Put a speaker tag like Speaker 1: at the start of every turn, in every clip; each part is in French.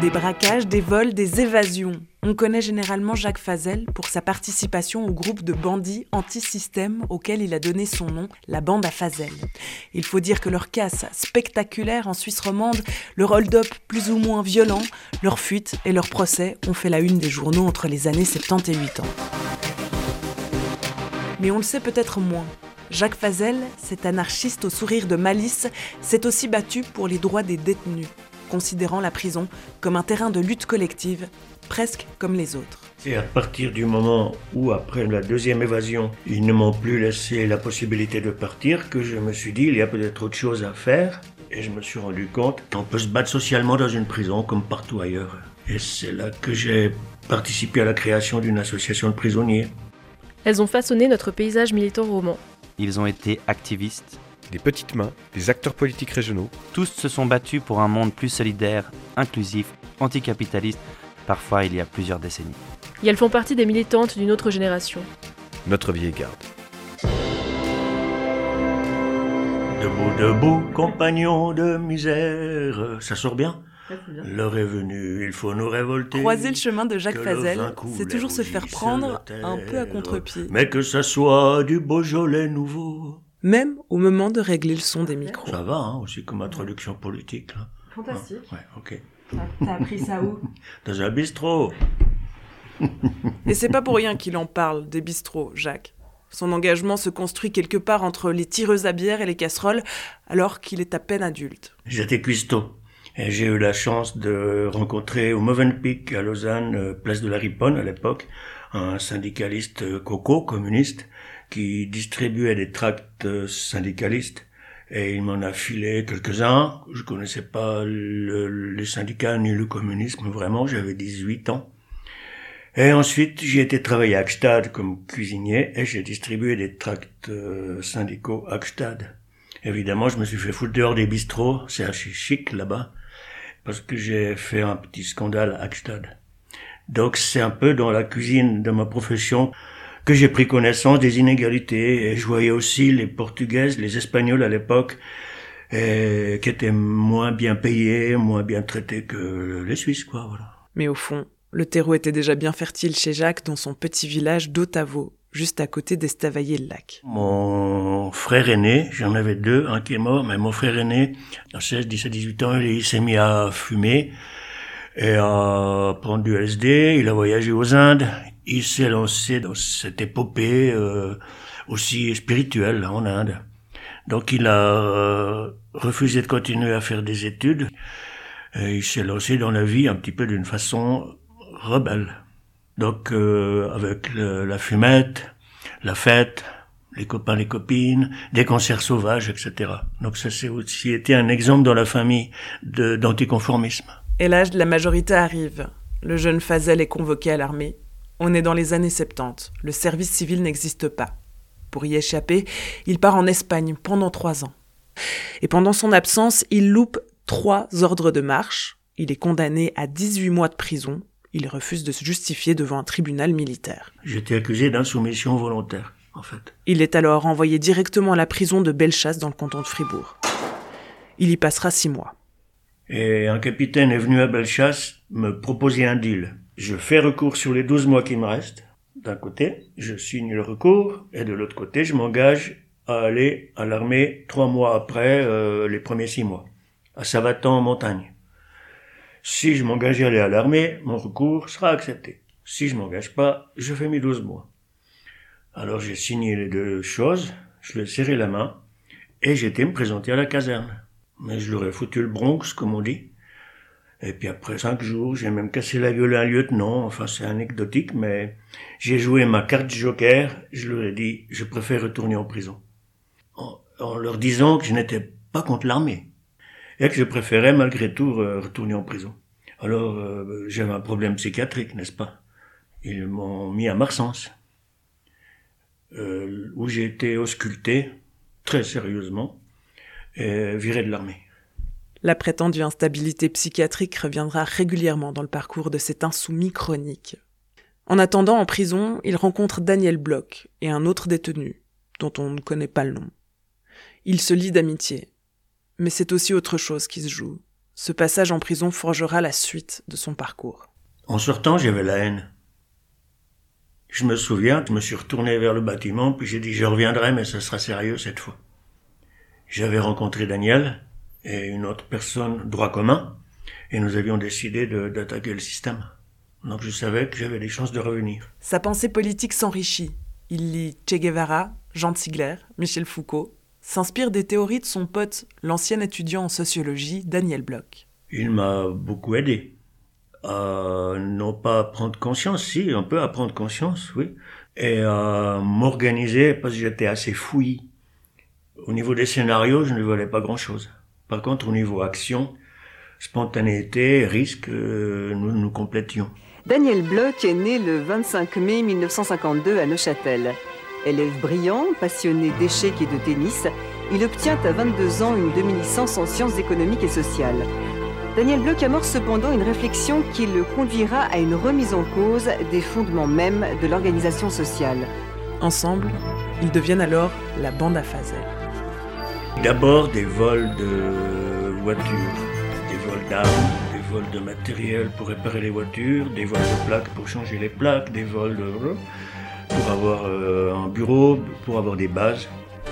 Speaker 1: Des braquages, des vols, des évasions. On connaît généralement Jacques Fazel pour sa participation au groupe de bandits anti-système auquel il a donné son nom, la bande à Fazel. Il faut dire que leur casse spectaculaire en Suisse romande, leur hold-up plus ou moins violent, leur fuite et leur procès ont fait la une des journaux entre les années 70 et 80. Mais on le sait peut-être moins. Jacques Fazel, cet anarchiste au sourire de malice, s'est aussi battu pour les droits des détenus, considérant la prison comme un terrain de lutte collective, presque comme les autres.
Speaker 2: C'est à partir du moment où, après la deuxième évasion, ils ne m'ont plus laissé la possibilité de partir, que je me suis dit, il y a peut-être autre chose à faire. Et je me suis rendu compte qu'on peut se battre socialement dans une prison comme partout ailleurs. Et c'est là que j'ai participé à la création d'une association de prisonniers.
Speaker 3: Elles ont façonné notre paysage militant roman.
Speaker 4: Ils ont été activistes.
Speaker 5: Des petites mains, des acteurs politiques régionaux.
Speaker 4: Tous se sont battus pour un monde plus solidaire, inclusif, anticapitaliste, parfois il y a plusieurs décennies.
Speaker 3: Et elles font partie des militantes d'une autre génération.
Speaker 5: Notre vieille garde.
Speaker 2: Debout, debout, compagnons de misère. Ça sort bien ? L'heure est venue, il faut nous révolter.
Speaker 1: Croiser le chemin de Jacques Fazel, c'est toujours se faire prendre un peu à contre-pied.
Speaker 2: Mais que ça soit du Beaujolais nouveau.
Speaker 1: Même au moment de régler le son des micros.
Speaker 2: Ça va, aussi comme introduction politique. Là.
Speaker 1: Fantastique.
Speaker 2: Ouais, ok.
Speaker 1: T'as appris ça où ?
Speaker 2: Dans un bistrot.
Speaker 1: Et c'est pas pour rien qu'il en parle, des bistrots, Jacques. Son engagement se construit quelque part entre les tireuses à bière et les casseroles, alors qu'il est à peine adulte.
Speaker 2: J'étais cuistot. Et j'ai eu la chance de rencontrer au Movenpick à Lausanne, place de la Riponne à l'époque, un syndicaliste coco, communiste, qui distribuait des tracts syndicalistes. Et il m'en a filé quelques-uns. Je connaissais pas les syndicats ni le communisme vraiment, j'avais 18 ans. Et ensuite, j'ai été travailler à Gstaad comme cuisinier et j'ai distribué des tracts syndicaux à Gstaad. Évidemment, je me suis fait foutre dehors des bistrots, c'est assez chic là-bas, parce que j'ai fait un petit scandale à Gstaad. Donc c'est un peu dans la cuisine de ma profession que j'ai pris connaissance des inégalités, et je voyais aussi les Portugaises, les Espagnols à l'époque, qui étaient moins bien payés, moins bien traités que les Suisses, quoi, voilà.
Speaker 1: Mais au fond, le terreau était déjà bien fertile chez Jacques dans son petit village d'Otavo, juste à côté d'Estavayer-le-Lac.
Speaker 2: Mon frère aîné, j'en avais deux, un qui est mort, mais mon frère aîné, à 16, 17, 18 ans, il s'est mis à fumer et à prendre du LSD, il a voyagé aux Indes, il s'est lancé dans cette épopée aussi spirituelle en Inde. Donc il a refusé de continuer à faire des études et il s'est lancé dans la vie un petit peu d'une façon rebelle. Donc avec la fumette, la fête, les copains, les copines, des concerts sauvages, etc. Donc ça c'est aussi été un exemple dans la famille d'anticonformisme.
Speaker 1: Et l'âge de la majorité arrive. Le jeune Fazel est convoqué à l'armée. On est dans les années 70. Le service civil n'existe pas. Pour y échapper, il part en Espagne pendant 3 ans. Et pendant son absence, il loupe 3 ordres de marche. Il est condamné à 18 mois de prison. Il refuse de se justifier devant un tribunal militaire.
Speaker 2: J'étais accusé d'insoumission volontaire, en fait.
Speaker 1: Il est alors envoyé directement à la prison de Bellechasse dans le canton de Fribourg. Il y passera 6 mois.
Speaker 2: Et un capitaine est venu à Bellechasse me proposer un deal. Je fais recours sur les 12 mois qui me restent. D'un côté, je signe le recours, et de l'autre côté, je m'engage à aller à l'armée 3 mois après les premiers 6 mois, à Savatan en montagne. Si je m'engage à aller à l'armée, mon recours sera accepté. Si je m'engage pas, je fais mes 12 mois. Alors j'ai signé les 2 choses, je lui ai serré la main, et j'ai été me présenter à la caserne. Mais je leur ai foutu le Bronx, comme on dit. Et puis après 5 jours, j'ai même cassé la gueule à un lieutenant, enfin c'est anecdotique, mais j'ai joué ma carte joker, je leur ai dit, je préfère retourner en prison. En leur disant que je n'étais pas contre l'armée, et que je préférais malgré tout retourner en prison. Alors j'avais un problème psychiatrique, n'est-ce pas ? Ils m'ont mis à Marsens, où j'ai été ausculté, très sérieusement, et viré de l'armée.
Speaker 1: La prétendue instabilité psychiatrique reviendra régulièrement dans le parcours de cet insoumis chronique. En attendant, en prison, il rencontre Daniel Bloch et un autre détenu, dont on ne connaît pas le nom. Ils se lient d'amitié. Mais c'est aussi autre chose qui se joue. Ce passage en prison forgera la suite de son parcours.
Speaker 2: En sortant, j'avais la haine. Je me souviens, je me suis retourné vers le bâtiment, puis j'ai dit je reviendrai, mais ce sera sérieux cette fois. J'avais rencontré Daniel et une autre personne, droit commun, et nous avions décidé d'attaquer le système. Donc je savais que j'avais des chances de revenir.
Speaker 1: Sa pensée politique s'enrichit. Il lit Che Guevara, Jean Ziegler, Michel Foucault, s'inspire des théories de son pote, l'ancien étudiant en sociologie, Daniel Bloch.
Speaker 2: Il m'a beaucoup aidé à non pas prendre conscience, si, un peu à prendre conscience, oui, et à m'organiser parce que j'étais assez fouillis. Au niveau des scénarios, je ne valais pas grand-chose. Par contre, au niveau action, spontanéité, risque, nous complétions.
Speaker 6: Daniel Bloch est né le 25 mai 1952 à Neuchâtel. Élève brillant, passionné d'échecs et de tennis, il obtient à 22 ans une demi-licence en sciences économiques et sociales. Daniel Bloch amorce cependant une réflexion qui le conduira à une remise en cause des fondements mêmes de l'organisation sociale.
Speaker 1: Ensemble, ils deviennent alors la bande à Fazel.
Speaker 2: D'abord des vols de voitures, des vols d'armes, des vols de matériel pour réparer les voitures, des vols de plaques pour changer les plaques, des vols pour avoir un bureau, pour avoir des bases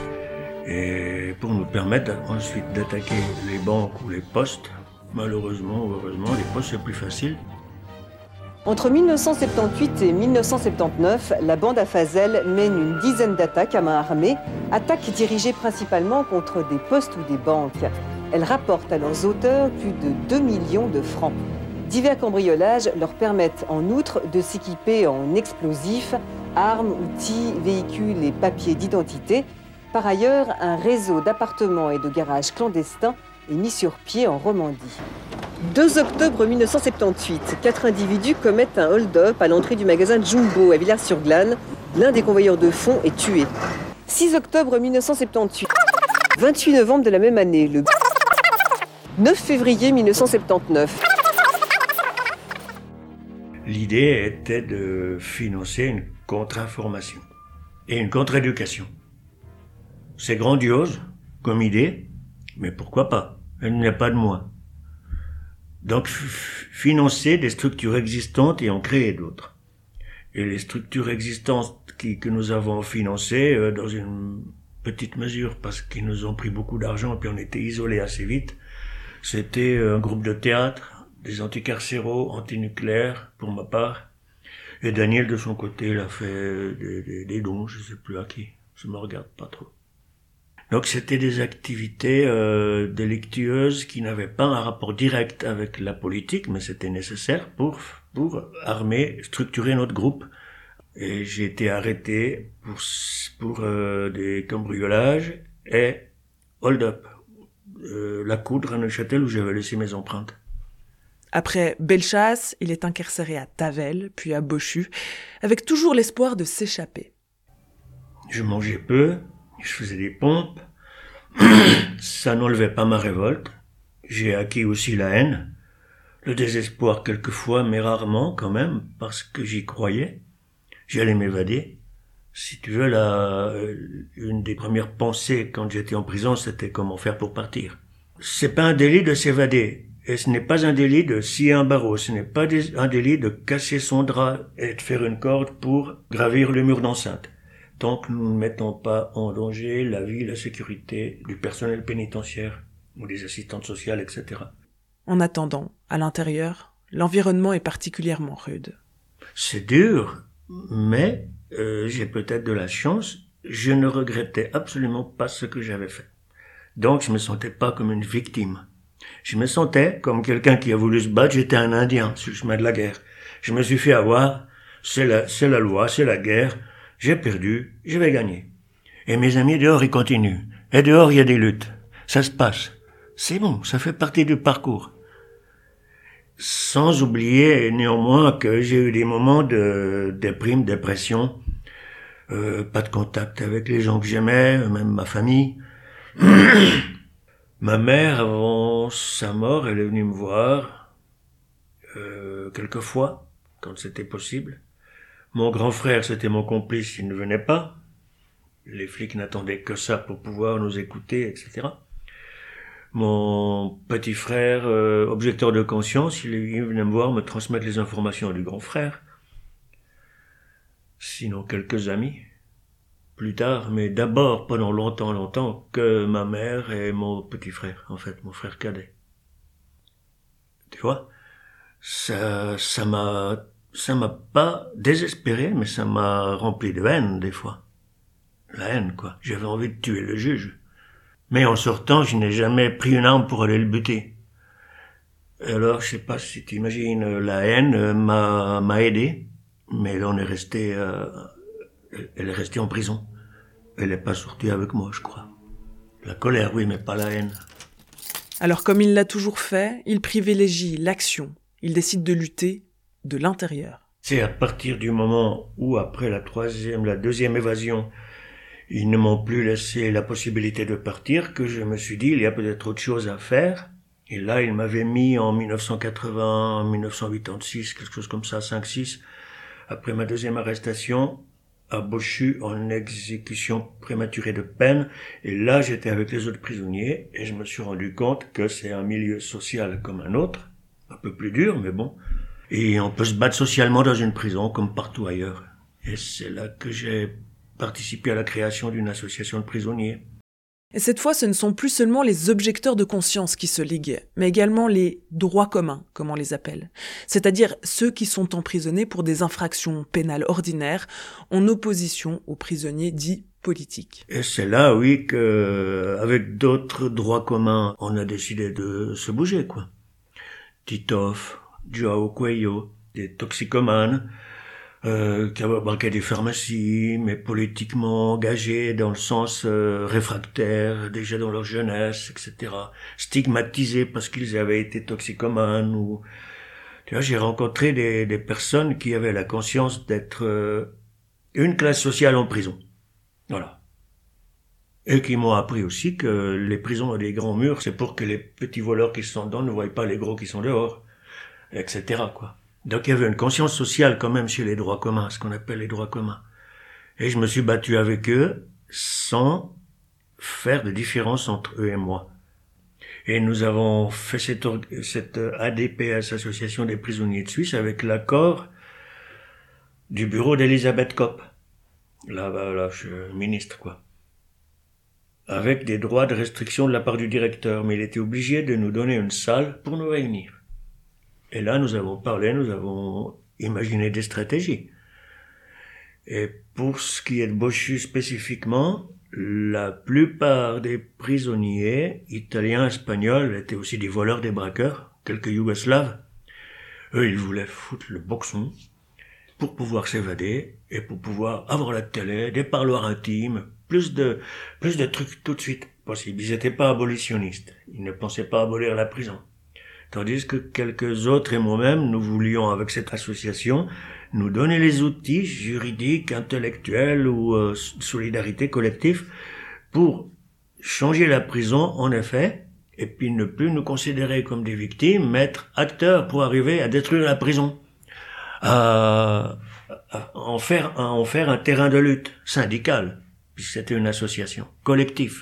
Speaker 2: et pour nous permettre ensuite d'attaquer les banques ou les postes. Malheureusement ou heureusement, les postes c'est plus facile.
Speaker 6: Entre 1978 et 1979, la bande à Fazel mène une dizaine d'attaques à main armée, attaques dirigées principalement contre des postes ou des banques. Elles rapportent à leurs auteurs plus de 2 millions de francs. Divers cambriolages leur permettent en outre de s'équiper en explosifs, armes, outils, véhicules et papiers d'identité. Par ailleurs, un réseau d'appartements et de garages clandestins est mis sur pied en Romandie. 2 octobre 1978, 4 individus commettent un hold-up à l'entrée du magasin Jumbo à Villars-sur-Glâne. L'un des convoyeurs de fonds est tué. 6 octobre 1978, 28 novembre de la même année, le 9 février 1979.
Speaker 2: L'idée était de financer une contre-information et une contre-éducation. C'est grandiose comme idée, mais pourquoi pas? Elle n'est pas de moi. Donc, financer des structures existantes et en créer d'autres. Et les structures existantes que nous avons financées, dans une petite mesure, parce qu'ils nous ont pris beaucoup d'argent et puis on était isolés assez vite, c'était un groupe de théâtre, des anticarcéraux, antinucléaires, pour ma part. Et Daniel, de son côté, il a fait des dons, je sais plus à qui. Ça me regarde pas trop. Donc c'était des activités délictueuses qui n'avaient pas un rapport direct avec la politique, mais c'était nécessaire pour armer, structurer notre groupe. Et j'ai été arrêté pour des cambriolages et hold-up. La Coudre à Neuchâtel où j'avais laissé mes empreintes.
Speaker 1: Après Bellechasse, il est incarcéré à Tavel, puis à Bochu, avec toujours l'espoir de s'échapper.
Speaker 2: Je mangeais peu. Je faisais des pompes, ça n'enlevait pas ma révolte. J'ai acquis aussi la haine, le désespoir quelquefois, mais rarement quand même, parce que j'y croyais. J'allais m'évader. Si tu veux, une des premières pensées quand j'étais en prison, c'était comment faire pour partir. C'est pas un délit de s'évader, et ce n'est pas un délit de scier un barreau, ce n'est pas un délit de casser son drap et de faire une corde pour gravir le mur d'enceinte. Tant que nous ne mettons pas en danger la vie et la sécurité du personnel pénitentiaire ou des assistantes sociales, etc.
Speaker 1: En attendant, à l'intérieur, l'environnement est particulièrement rude.
Speaker 2: C'est dur, mais j'ai peut-être de la chance. Je ne regrettais absolument pas ce que j'avais fait. Donc je me sentais pas comme une victime. Je me sentais comme quelqu'un qui a voulu se battre. J'étais un Indien sur le chemin de la guerre. Je me suis fait avoir. C'est la loi, c'est la guerre. J'ai perdu, je vais gagner. Et mes amis dehors, ils continuent. Et dehors, il y a des luttes. Ça se passe. C'est bon, ça fait partie du parcours. Sans oublier néanmoins que j'ai eu des moments de déprime, dépression, pas de contact avec les gens que j'aimais, même ma famille. Ma mère, avant sa mort, elle est venue me voir quelques fois, quand c'était possible. Mon grand frère, c'était mon complice, il ne venait pas. Les flics n'attendaient que ça pour pouvoir nous écouter, etc. Mon petit frère, objecteur de conscience, il venait me voir me transmettre les informations du grand frère. Sinon quelques amis. Plus tard, mais d'abord pendant longtemps, que ma mère et mon petit frère, en fait, mon frère cadet. Tu vois, ça m'a pas désespéré, mais ça m'a rempli de haine, des fois. La haine, quoi. J'avais envie de tuer le juge. Mais en sortant, je n'ai jamais pris une arme pour aller le buter. Alors, je sais pas si tu imagines, la haine m'a aidé, mais elle est restée en prison. Elle n'est pas sortie avec moi, je crois. La colère, oui, mais pas la haine.
Speaker 1: Alors comme il l'a toujours fait, il privilégie l'action. Il décide de lutter de l'intérieur.
Speaker 2: C'est à partir du moment où, après la deuxième évasion, ils ne m'ont plus laissé la possibilité de partir, que je me suis dit, il y a peut-être autre chose à faire. Et là, ils m'avaient mis en 1980, 1986, quelque chose comme ça, 5-6, après ma deuxième arrestation, à Bochu, en exécution prématurée de peine. Et là, j'étais avec les autres prisonniers, et je me suis rendu compte que c'est un milieu social comme un autre, un peu plus dur, mais bon. Et on peut se battre socialement dans une prison, comme partout ailleurs. Et c'est là que j'ai participé à la création d'une association de prisonniers.
Speaker 1: Et cette fois, ce ne sont plus seulement les objecteurs de conscience qui se liguent, mais également les droits communs, comme on les appelle. C'est-à-dire ceux qui sont emprisonnés pour des infractions pénales ordinaires, en opposition aux prisonniers dits politiques.
Speaker 2: Et c'est là, oui, que, avec d'autres droits communs, on a décidé de se bouger, quoi. Titov, Joao Coelho, des toxicomanes, qui avaient braqué des pharmacies, mais politiquement engagés dans le sens réfractaire, déjà dans leur jeunesse, etc. Stigmatisés parce qu'ils avaient été toxicomanes. Ou... Tu vois, j'ai rencontré des personnes qui avaient la conscience d'être une classe sociale en prison. Voilà. Et qui m'ont appris aussi que les prisons ont des grands murs, c'est pour que les petits voleurs qui sont dedans ne voient pas les gros qui sont dehors, etc., quoi. Donc il y avait une conscience sociale quand même chez les droits communs, ce qu'on appelle les droits communs. Et je me suis battu avec eux sans faire de différence entre eux et moi. Et nous avons fait cette ADPS, Association des prisonniers de Suisse, avec l'accord du bureau d'Elisabeth Kopp. Là, je suis ministre, quoi. Avec des droits de restriction de la part du directeur, mais il était obligé de nous donner une salle pour nous réunir. Et là, nous avons parlé, nous avons imaginé des stratégies. Et pour ce qui est de Bochu spécifiquement, la plupart des prisonniers, italiens, espagnols, étaient aussi des voleurs, des braqueurs, quelques yougoslaves. Eux, ils voulaient foutre le boxon pour pouvoir s'évader et pour pouvoir avoir la télé, des parloirs intimes, plus de trucs tout de suite possible. Ils n'étaient pas abolitionnistes. Ils ne pensaient pas abolir la prison. Tandis que quelques autres et moi-même, nous voulions, avec cette association, nous donner les outils juridiques, intellectuels ou solidarité collective pour changer la prison, en effet, et puis ne plus nous considérer comme des victimes, mais être acteurs pour arriver à détruire la prison, à en faire un terrain de lutte syndical, puisque c'était une association, collective.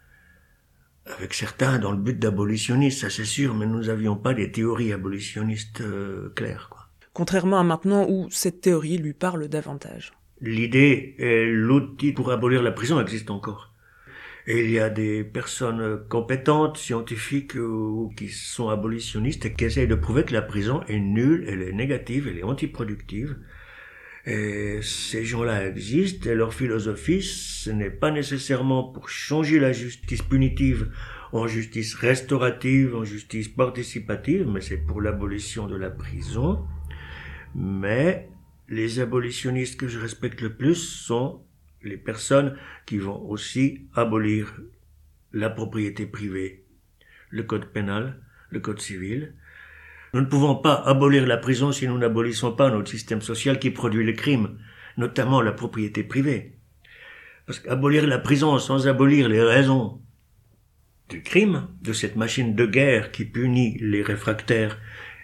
Speaker 2: Avec certains dans le but d'abolitionnistes, ça c'est sûr, mais nous n'avions pas des théories abolitionnistes claires, quoi.
Speaker 1: Contrairement à maintenant où cette théorie lui parle davantage.
Speaker 2: L'idée et l'outil pour abolir la prison existent encore. Et il y a des personnes compétentes, scientifiques ou qui sont abolitionnistes et qui essayent de prouver que la prison est nulle, elle est négative, elle est antiproductive. Et ces gens-là existent et leur philosophie, ce n'est pas nécessairement pour changer la justice punitive en justice restaurative, en justice participative, mais c'est pour l'abolition de la prison. Mais les abolitionnistes que je respecte le plus sont les personnes qui vont aussi abolir la propriété privée, le code pénal, le code civil. Nous ne pouvons pas abolir la prison si nous n'abolissons pas notre système social qui produit les crimes, notamment la propriété privée. Parce qu'abolir la prison sans abolir les raisons du crime, de cette machine de guerre qui punit les réfractaires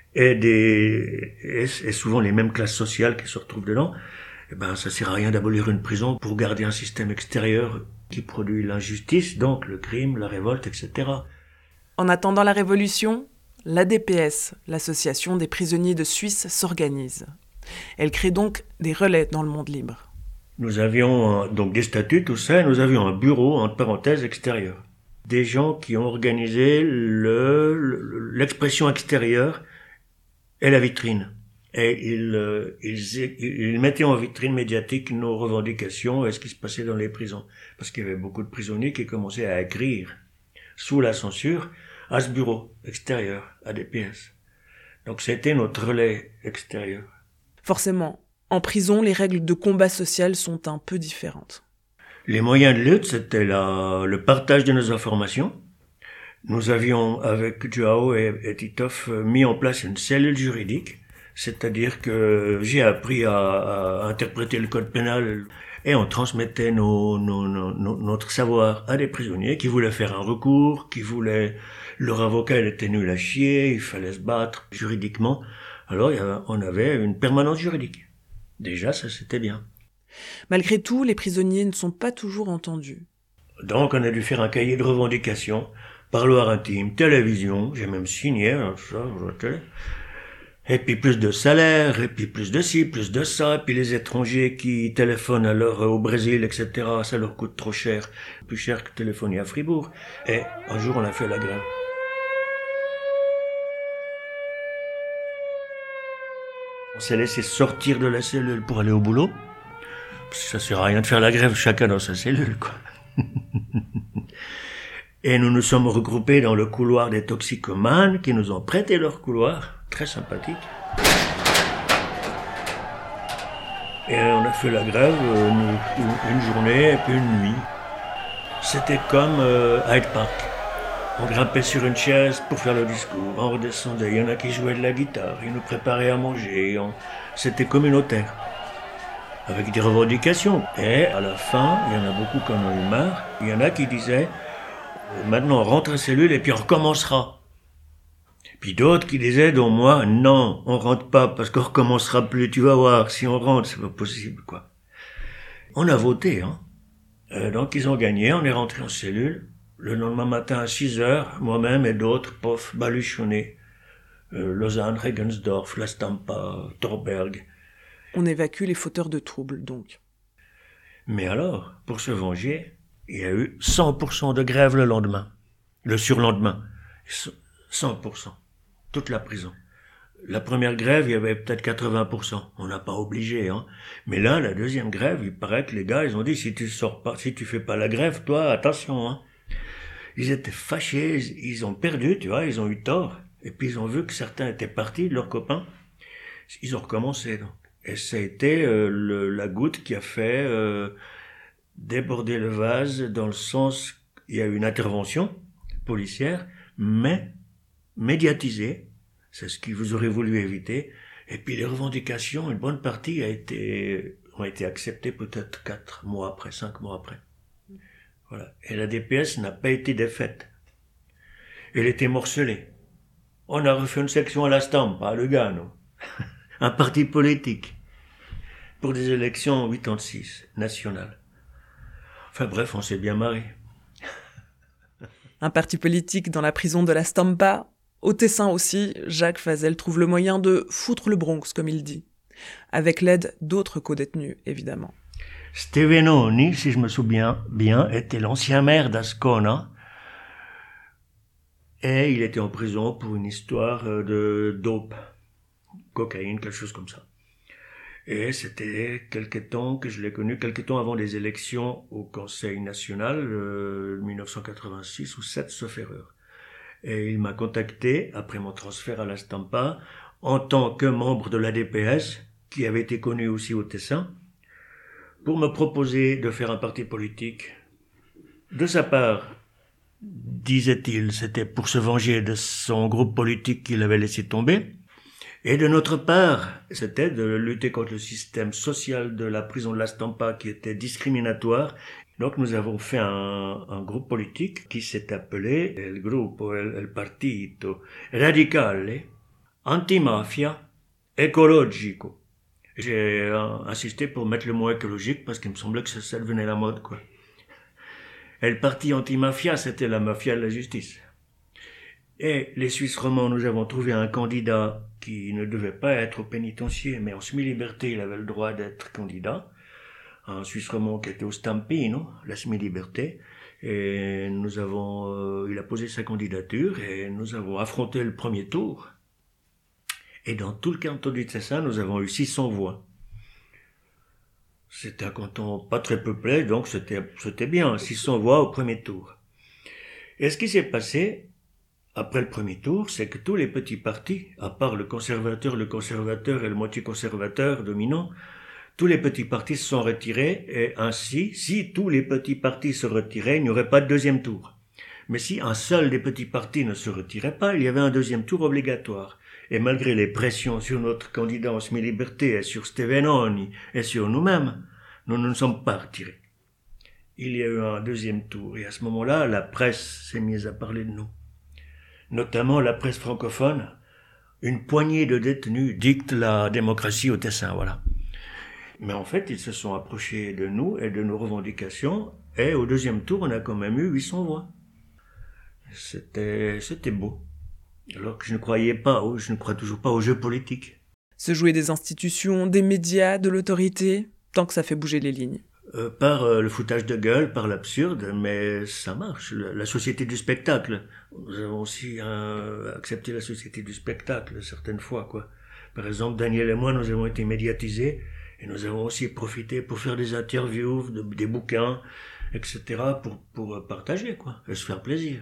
Speaker 2: et souvent les mêmes classes sociales qui se retrouvent dedans, eh ben, ça sert à rien d'abolir une prison pour garder un système extérieur qui produit l'injustice, donc le crime, la révolte, etc.
Speaker 1: En attendant la Révolution, l'ADPS, l'Association des prisonniers de Suisse, s'organise. Elle crée donc des relais dans le monde libre.
Speaker 2: Nous avions donc des statuts, tout ça, et nous avions un bureau, entre parenthèses, extérieur. Des gens qui ont organisé l'expression extérieure et la vitrine. Et ils mettaient en vitrine médiatique nos revendications et ce qui se passait dans les prisons. Parce qu'il y avait beaucoup de prisonniers qui commençaient à écrire sous la censure à ce bureau extérieur, ADPS. Donc c'était notre relais extérieur.
Speaker 1: Forcément, en prison, les règles de combat social sont un peu différentes.
Speaker 2: Les moyens de lutte, c'était le partage de nos informations. Nous avions, avec Joao et Titov, mis en place une cellule juridique. C'est-à-dire que j'ai appris à interpréter le code pénal et on transmettait notre savoir à des prisonniers qui voulaient faire un recours, leur avocat il était nul à chier, il fallait se battre juridiquement. Alors on avait une permanence juridique. Déjà, ça c'était bien.
Speaker 1: Malgré tout, les prisonniers ne sont pas toujours entendus.
Speaker 2: Donc on a dû faire un cahier de revendications, parloir intime, télévision, j'ai même signé, ça, et puis plus de salaire, et puis plus de ci, plus de ça, et puis les étrangers qui téléphonent alors au Brésil, etc., ça leur coûte trop cher, plus cher que téléphoner à Fribourg. Et un jour, on a fait la grève. On s'est laissé sortir de la cellule pour aller au boulot, parce que ça sert à rien de faire la grève chacun dans sa cellule, quoi. Et nous nous sommes regroupés dans le couloir des toxicomanes qui nous ont prêté leur couloir, très sympathique. Et on a fait la grève une journée et puis une nuit. C'était comme Hyde Park. On grimpait sur une chaise pour faire le discours, on redescendait, il y en a qui jouaient de la guitare, ils nous préparaient à manger, c'était communautaire. Avec des revendications. Et à la fin, il y en a beaucoup qui en ont eu marre, il y en a qui disaient maintenant on rentre à cellule et puis on recommencera. Puis d'autres qui disaient, dont moi, non, on rentre pas parce qu'on recommencera plus, tu vas voir, si on rentre, c'est pas possible, quoi. On a voté, hein. Donc ils ont gagné, on est rentré en cellule. Le lendemain matin à 6h, moi-même et d'autres, baluchonnés. Lausanne, Regensdorf, La Stampa, Torberg.
Speaker 1: On évacue les fauteurs de troubles, donc.
Speaker 2: Mais alors, pour se venger, il y a eu 100% de grève le lendemain. Le surlendemain. 100%. Toute la prison. La première grève, il y avait peut-être 80%. On n'a pas obligé, hein. Mais là, la deuxième grève, il paraît que les gars, ils ont dit, si tu fais pas la grève, toi, attention, hein. Ils étaient fâchés, ils ont perdu, tu vois, ils ont eu tort. Et puis ils ont vu que certains étaient partis, leurs copains. Ils ont recommencé, donc. Et ça a été la goutte qui a fait déborder le vase, dans le sens, il y a eu une intervention policière, mais médiatisée, c'est ce que vous aurez voulu éviter. Et puis les revendications, une bonne partie ont été acceptées peut-être 4 mois après, 5 mois après. Voilà. Et la DPS n'a pas été défaite. Elle était morcelée. On a refait une section à la Stampa, à Lugano. Un parti politique. Pour des élections en 86, nationales. Enfin bref, on s'est bien marré.
Speaker 1: Un parti politique dans la prison de la Stampa. Au Tessin aussi, Jacques Fazel trouve le moyen de foutre le Bronx, comme il dit. Avec l'aide d'autres co-détenus, évidemment.
Speaker 2: Stevenoni, si je me souviens bien, était l'ancien maire d'Ascona. Et il était en prison pour une histoire de dope. Cocaïne, quelque chose comme ça. Et c'était quelque temps que je l'ai connu, quelque temps avant les élections au Conseil national, 1986 ou 7, sauf erreur. Et il m'a contacté, après mon transfert à la Stampa, en tant que membre de l'ADPS, qui avait été connu aussi au Tessin, pour me proposer de faire un parti politique. De sa part, disait-il, c'était pour se venger de son groupe politique qu'il avait laissé tomber. Et de notre part, c'était de lutter contre le système social de la prison de la Stampa qui était discriminatoire. Donc nous avons fait un groupe politique qui s'est appelé El Gruppo, El Partito Radicale Antimafia Ecologico. J'ai insisté pour mettre le mot écologique parce qu'il me semblait que ça devenait la mode, quoi. El Parti Antimafia, c'était la mafia de la justice. Et les Suisses romands, nous avons trouvé un candidat qui ne devait pas être au pénitencier, mais en semi-liberté, il avait le droit d'être candidat. Un Suisse romand qui était au Stampino, la semi-liberté. Et il a posé sa candidature et nous avons affronté le premier tour. Et dans tout le canton du Tessin, nous avons eu 600 voix. C'était un canton pas très peuplé, donc c'était bien, 600 voix au premier tour. Et ce qui s'est passé après le premier tour, c'est que tous les petits partis, à part le conservateur et le moitié conservateur dominant, tous les petits partis se sont retirés, et ainsi, si tous les petits partis se retiraient, il n'y aurait pas de deuxième tour. Mais si un seul des petits partis ne se retirait pas, il y avait un deuxième tour obligatoire. Et malgré les pressions sur notre candidat en semi-liberté et sur Stevenoni et sur nous-mêmes, nous ne nous sommes pas retirés. Il y a eu un deuxième tour, et à ce moment-là, la presse s'est mise à parler de nous. Notamment la presse francophone. Une poignée de détenus dicte la démocratie au Tessin, voilà. Mais en fait, ils se sont approchés de nous et de nos revendications, et au deuxième tour, on a quand même eu 800 voix. C'était beau. Alors que je ne crois toujours pas au jeu politique.
Speaker 1: Se jouer des institutions, des médias, de l'autorité, tant que ça fait bouger les lignes.
Speaker 2: Par le foutage de gueule, par l'absurde, mais ça marche. La société du spectacle. Nous avons aussi accepté la société du spectacle, certaines fois, quoi. Par exemple, Daniel et moi, nous avons été médiatisés, et nous avons aussi profité pour faire des interviews, des bouquins, etc., pour partager, quoi, et se faire plaisir.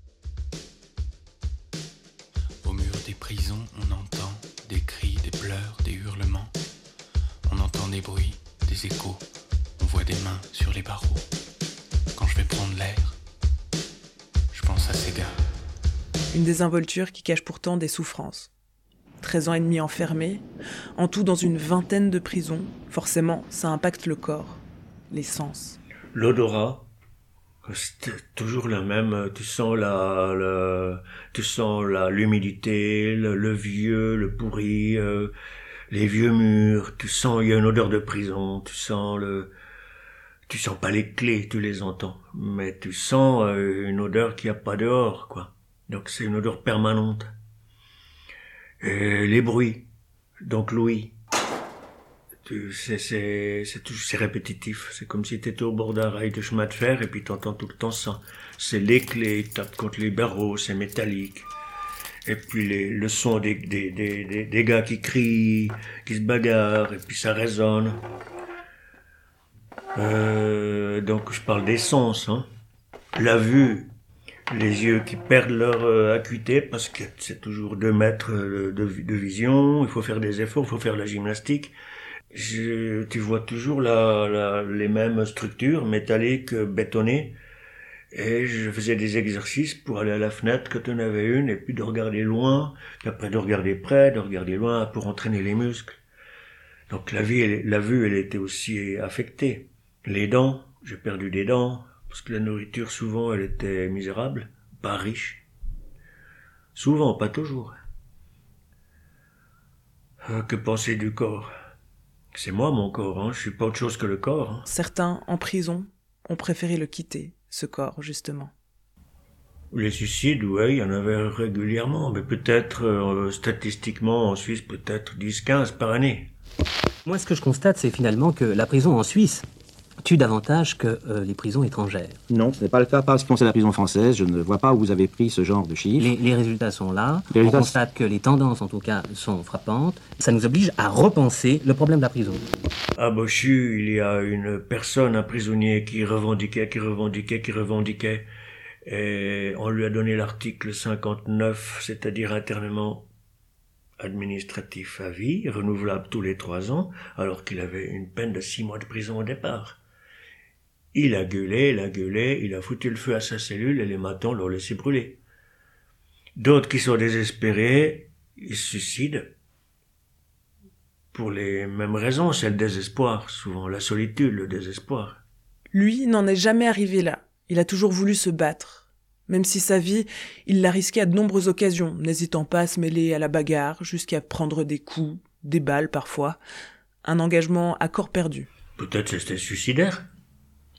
Speaker 7: Au mur des prisons, on entend des cris, des pleurs, des hurlements. On entend des bruits, des échos. On voit des mains sur les barreaux. Quand je vais prendre l'air, je pense à ces gars.
Speaker 1: Une désinvolture qui cache pourtant des souffrances. 13 ans et demi enfermés, en tout dans une vingtaine de prisons, forcément, ça impacte le corps, les sens.
Speaker 2: L'odorat, c'est toujours la même. Tu sens l'humidité, le vieux, le pourri, les vieux murs. Il y a une odeur de prison. Tu sens pas les clés, tu les entends, mais tu sens une odeur qu'il n'y a pas dehors, quoi. Donc c'est une odeur permanente. Et les bruits, donc l'ouïe, c'est répétitif. C'est comme si tu étais au bord d'un rail de chemin de fer et puis tu entends tout le temps ça. C'est les clés, tu tapes contre les barreaux, c'est métallique. Et puis le son des gars qui crient, qui se bagarrent, et puis ça résonne. Donc je parle des sens, hein. La vue, les yeux qui perdent leur acuité parce que c'est toujours 2 mètres de vision, il faut faire des efforts, il faut faire la gymnastique. Tu vois toujours les mêmes structures métalliques, bétonnées, et je faisais des exercices pour aller à la fenêtre quand on avait une, et puis de regarder loin, puis après de regarder près, de regarder loin pour entraîner les muscles. Donc la vue, elle était aussi affectée. Les dents, j'ai perdu des dents, parce que la nourriture, souvent, elle était misérable, pas riche. Souvent, pas toujours. Que penser du corps? C'est moi, mon corps, hein. Je suis pas autre chose que le corps. Hein.
Speaker 1: Certains, en prison, ont préféré le quitter, ce corps, justement.
Speaker 2: Les suicides, ouais, il y en avait régulièrement, mais peut-être, statistiquement, en Suisse, peut-être 10-15 par année.
Speaker 8: Moi, ce que je constate, c'est finalement que la prison en Suisse tue davantage que les prisons étrangères.
Speaker 9: Non, ce n'est pas le cas. Pas ce qui concerne la prison française. Je ne vois pas où vous avez pris ce genre de chiffres.
Speaker 8: Les résultats sont là. On constate que les tendances, en tout cas, sont frappantes. Ça nous oblige à repenser le problème de la prison.
Speaker 2: À Bochu, il y a une personne, un prisonnier, qui revendiquait. Et on lui a donné l'article 59, c'est-à-dire internement administratif à vie, renouvelable tous les 3 ans, alors qu'il avait une peine de 6 mois de prison au départ. Il a gueulé, il a foutu le feu à sa cellule et les matons l'ont laissé brûler. D'autres qui sont désespérés, ils se suicident pour les mêmes raisons, c'est le désespoir, souvent la solitude, le désespoir.
Speaker 1: Lui n'en est jamais arrivé là. Il a toujours voulu se battre. Même si sa vie, il l'a risquée à de nombreuses occasions, n'hésitant pas à se mêler à la bagarre, jusqu'à prendre des coups, des balles parfois. Un engagement à corps perdu.
Speaker 2: Peut-être c'était suicidaire.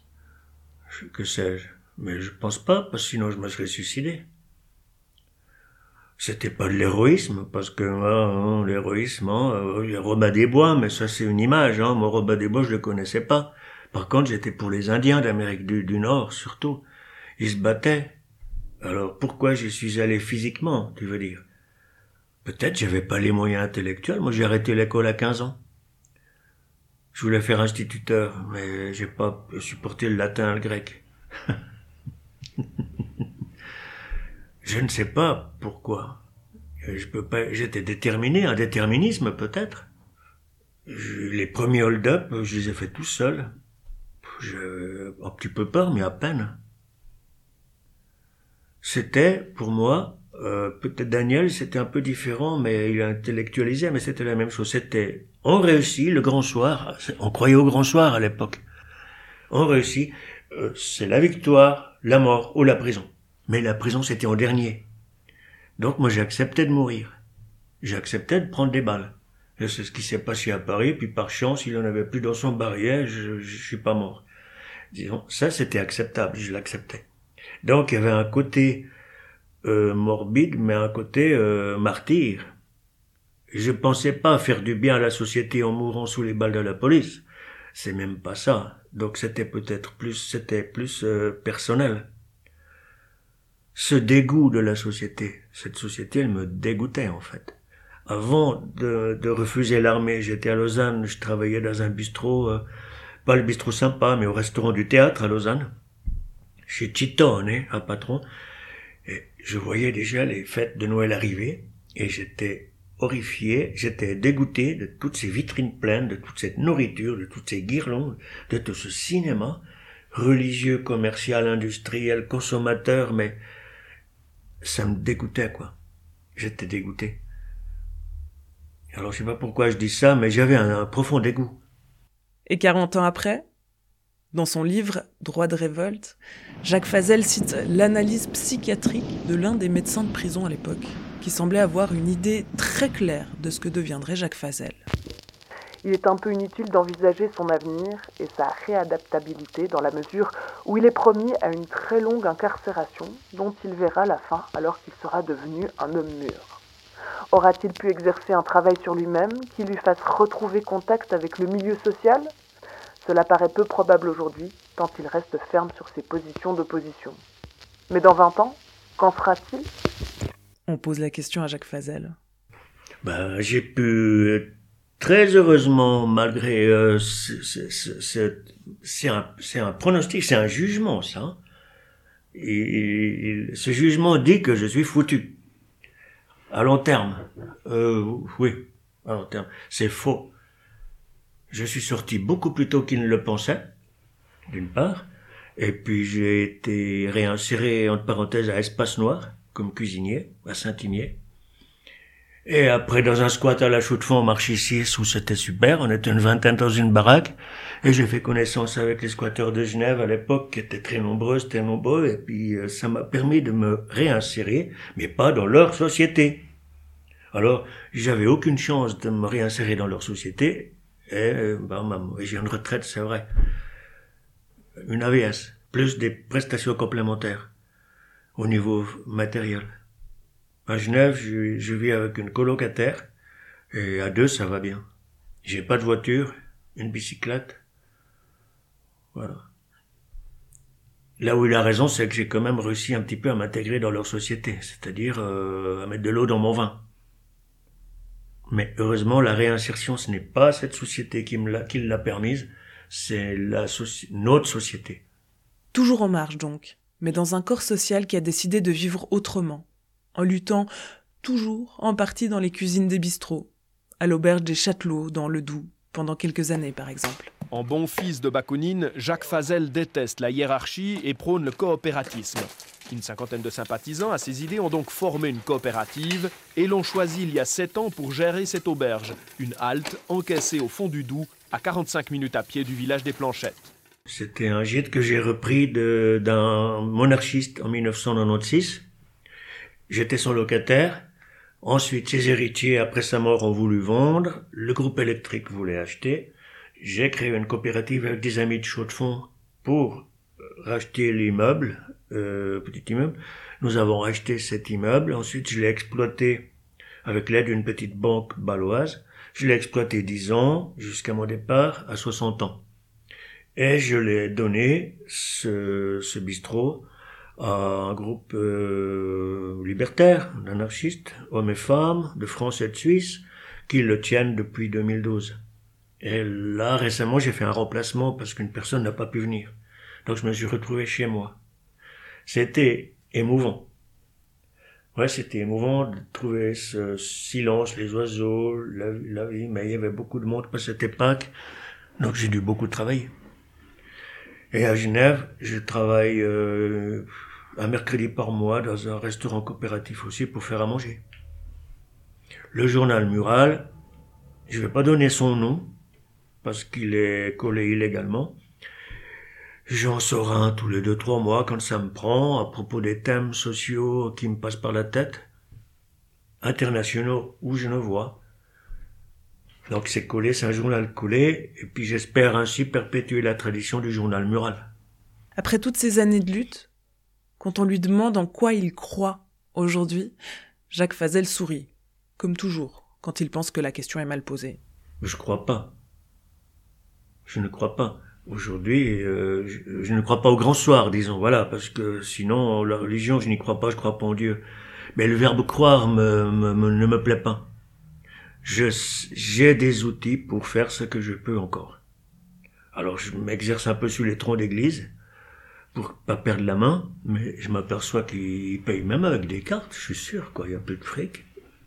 Speaker 2: Que sais-je? Mais je pense pas, parce que sinon je me serais suicidé. C'était pas de l'héroïsme, parce que l'héroïsme, Robin des Bois, mais ça c'est une image. Moi, Robin des Bois, je le connaissais pas. Par contre, j'étais pour les Indiens d'Amérique du Nord, surtout. Ils se battaient. Alors pourquoi j'y suis allé physiquement, tu veux dire? Peut-être j'avais pas les moyens intellectuels. Moi, j'ai arrêté l'école à 15 ans. Je voulais faire instituteur, mais j'ai pas supporté le latin et le grec. Je ne sais pas pourquoi. J'étais déterminé, un déterminisme peut-être. Les premiers hold-up, je les ai faits tout seul. Un petit peu peur, mais à peine. C'était, pour moi, peut-être Daniel, c'était un peu différent, mais il a intellectualisé, mais c'était la même chose. On réussit le grand soir, on croyait au grand soir à l'époque. On réussit, c'est la victoire, la mort ou la prison. Mais la prison, c'était en dernier. Donc moi, j'ai accepté de mourir. J'ai accepté de prendre des balles. Et c'est ce qui s'est passé à Paris, puis par chance, il en avait plus dans son barillet, je suis pas mort. Disons, ça, c'était acceptable, je l'acceptais. Donc, il y avait un côté morbide, mais un côté martyr. Je pensais pas faire du bien à la société en mourant sous les balles de la police. C'est même pas ça. Donc, c'était plus personnel. Ce dégoût de la société, cette société, elle me dégoûtait, en fait. Avant de refuser l'armée, j'étais à Lausanne, je travaillais dans un bistrot, pas le bistrot sympa, mais au restaurant du théâtre à Lausanne, chez Chitone, un patron, et je voyais déjà les fêtes de Noël arriver, et j'étais horrifié, j'étais dégoûté de toutes ces vitrines pleines, de toute cette nourriture, de toutes ces guirlandes, de tout ce cinéma, religieux, commercial, industriel, consommateur, mais ça me dégoûtait, quoi. J'étais dégoûté. Alors je sais pas pourquoi je dis ça, mais j'avais un profond dégoût.
Speaker 1: Et 40 ans après, dans son livre « Droit de révolte », Jacques Fazel cite l'analyse psychiatrique de l'un des médecins de prison à l'époque, qui semblait avoir une idée très claire de ce que deviendrait Jacques Fazel.
Speaker 10: Il est un peu inutile d'envisager son avenir et sa réadaptabilité dans la mesure où il est promis à une très longue incarcération dont il verra la fin alors qu'il sera devenu un homme mûr. Aura-t-il pu exercer un travail sur lui-même qui lui fasse retrouver contact avec le milieu social ? Cela paraît peu probable aujourd'hui, tant il reste ferme sur ses positions d'opposition. Mais dans 20 ans, qu'en sera-t-il ?
Speaker 1: On pose la question à Jacques Fazel.
Speaker 2: J'ai pu, très heureusement, malgré... c'est un pronostic, c'est un jugement, ça. Ce jugement dit que je suis foutu. À long terme, oui, à long terme, c'est faux. Je suis sorti beaucoup plus tôt qu'il ne le pensait, d'une part, et puis j'ai été réinséré, entre parenthèses, à Espace Noir, comme cuisinier, à Saint-Imier. Et après, dans un squat à la Chaux-de-Fonds, marché 6, où c'était super, on était une vingtaine dans une baraque, et j'ai fait connaissance avec les squatteurs de Genève à l'époque, qui étaient très nombreux, et puis ça m'a permis de me réinsérer, mais pas dans leur société. Alors, j'avais aucune chance de me réinsérer dans leur société, et j'ai une retraite, c'est vrai. Une AVS, plus des prestations complémentaires, au niveau matériel. À Genève, je vis avec une colocataire, et à 2, ça va bien. J'ai pas de voiture, une bicyclette. Voilà. Là où il a raison, c'est que j'ai quand même réussi un petit peu à m'intégrer dans leur société, c'est-à-dire à mettre de l'eau dans mon vin. Mais heureusement, la réinsertion, ce n'est pas cette société qui l'a permise, c'est notre société.
Speaker 1: Toujours en marche donc, mais dans un corps social qui a décidé de vivre autrement, en luttant toujours en partie dans les cuisines des bistrots, à l'auberge des Châtelots, dans le Doubs, pendant quelques années par exemple.
Speaker 11: En bon fils de Bakounine, Jacques Fazel déteste la hiérarchie et prône le coopératisme. Une cinquantaine de sympathisants à ses idées ont donc formé une coopérative et l'ont choisi il y a 7 ans pour gérer cette auberge, une halte encaissée au fond du Doubs, à 45 minutes à pied du village des Planchettes.
Speaker 2: C'était un gîte que j'ai repris d'un monarchiste en 1996. J'étais son locataire. Ensuite, ses héritiers, après sa mort, ont voulu vendre. Le groupe électrique voulait acheter. J'ai créé une coopérative avec des amis de Chaux-de-Fonds pour racheter l'immeuble petit immeuble. Nous avons acheté cet immeuble. Ensuite, je l'ai exploité avec l'aide d'une petite banque baloise. Je l'ai exploité 10 ans jusqu'à mon départ à 60 ans. Et je l'ai donné, ce bistrot, à un groupe libertaire, d'anarchistes, hommes et femmes, de France et de Suisse, qui le tiennent depuis 2012. Et là, récemment, j'ai fait un remplacement parce qu'une personne n'a pas pu venir. Donc je me suis retrouvé chez moi. C'était émouvant. Ouais, c'était émouvant de trouver ce silence, les oiseaux, la vie, mais il y avait beaucoup de monde parce que c'était Pâques, donc j'ai dû beaucoup travailler. Et à Genève, je travaille un mercredi par mois dans un restaurant coopératif aussi pour faire à manger. Le journal Mural, je vais pas donner son nom parce qu'il est collé illégalement. J'en sors un tous les 2-3 mois quand ça me prend à propos des thèmes sociaux qui me passent par la tête, internationaux ou genevois. Donc c'est collé, c'est un journal collé, et puis j'espère ainsi perpétuer la tradition du journal Mural.
Speaker 1: Après toutes ces années de lutte, quand on lui demande en quoi il croit aujourd'hui, Jacques Fazel sourit, comme toujours, quand il pense que la question est mal posée.
Speaker 2: Je crois pas. Je ne crois pas. Aujourd'hui, je ne crois pas au grand soir, disons, voilà, parce que sinon, la religion, je n'y crois pas, je crois pas en Dieu. Mais le verbe croire ne me plaît pas. J'ai des outils pour faire ce que je peux encore. Alors, je m'exerce un peu sur les troncs d'église, pour pas perdre la main, mais je m'aperçois qu'ils payent même avec des cartes, je suis sûr, quoi, il y a plus de fric.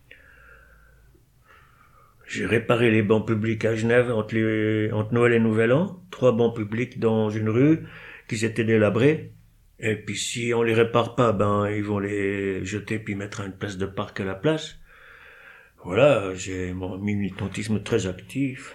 Speaker 2: J'ai réparé les bancs publics à Genève entre Noël et Nouvel An, 3 bancs publics dans une rue qui s'étaient délabrés. Et puis si on les répare pas, ils vont les jeter puis mettre une place de parc à la place. Voilà, j'ai mon militantisme très actif.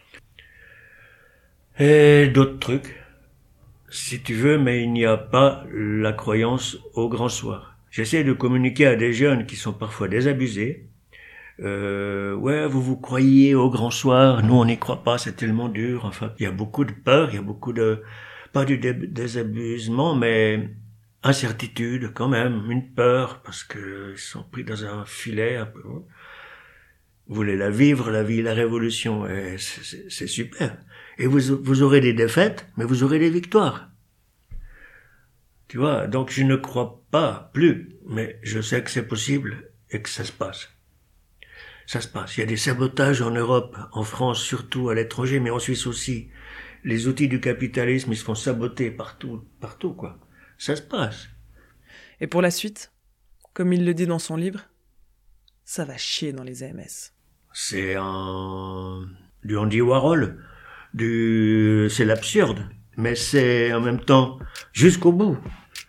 Speaker 2: Et d'autres trucs, si tu veux, mais il n'y a pas la croyance au grand soir. J'essaie de communiquer à des jeunes qui sont parfois désabusés. Ouais, vous croyez au grand soir, nous on n'y croit pas, c'est tellement dur. Enfin, il y a beaucoup de peur, il y a beaucoup de, pas du désabusement, mais incertitude quand même, une peur, parce que ils sont pris dans un filet un peu. Vous voulez la vivre, la vie, la révolution, et c'est super. Et vous aurez des défaites, mais vous aurez des victoires. Tu vois, donc je ne crois pas plus, mais je sais que c'est possible et que ça se passe. Ça se passe. Il y a des sabotages en Europe, en France surtout, à l'étranger, mais en Suisse aussi. Les outils du capitalisme, ils se font saboter partout, quoi. Ça se passe.
Speaker 1: Et pour la suite, comme il le dit dans son livre, ça va chier dans les AMS.
Speaker 2: C'est du Andy Warhol, c'est l'absurde, mais c'est en même temps jusqu'au bout.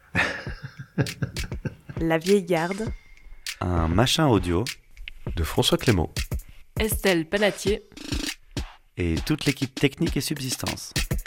Speaker 3: La vieille garde.
Speaker 4: Un machin audio
Speaker 5: de François Clément,
Speaker 3: Estelle Panatier
Speaker 4: et toute l'équipe technique et subsistance.